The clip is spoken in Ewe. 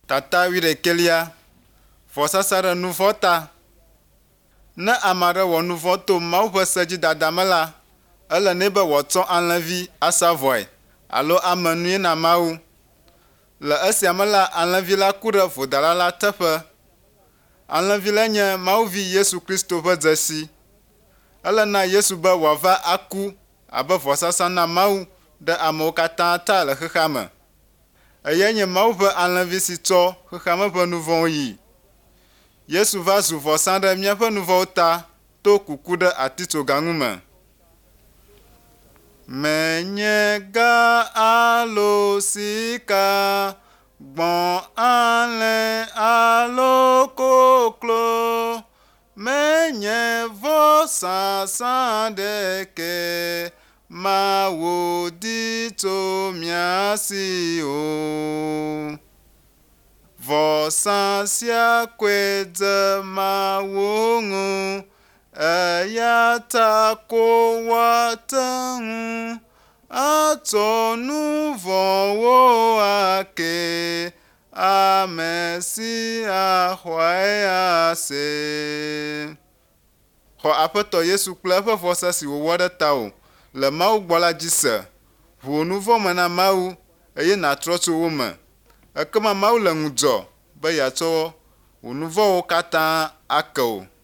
Tata wiɖekelia, vɔsasa ɖe nu vɔ ta. Ne ame aɖe wɔ nu vɔ to Mawu ƒe sedzidada me la, ele nɛ be wòatsɔ alẽvi asa vɔe alo ame nui na Mawu. Le esia me la, alẽvi la ku ɖe vodala la teƒe. Alẽvi la nye Mawuvi Yesu Kristo ƒe dzesi. Ele na Yesu be wòava aku abe vɔsasa na Mawu ɖe amewo katã ta le xexea me. Eya nye Mawu ƒe alẽvi si tsɔ xexea me ƒe nu vɔwo yi. Yesu va zu vɔsa ɖe míaƒe nu vɔwo ta to kuku ɖe atitsoga ŋu me. Menye ga alo sika, gbɔ̃ alẽ alo koklo, menye vɔsasa ɖeke, Mawu di tso mia si o. Vɔsa sia koe dze Mawu ŋu, eya ta ko woate ŋu atsɔ nu vɔ̃wo ake, ame si axɔe ase. Xɔ Aƒetɔ Yesu kple eƒe vɔsa si wòwɔ ɖe tawò le Mawu gbɔ la dzi se. Ʋu nu vɔ me na Mawu eye nàtrɔ tso wo me. Ekema Mawu le ŋudzɔ be yeatsɔ wò nu vɔwo katã ake wò.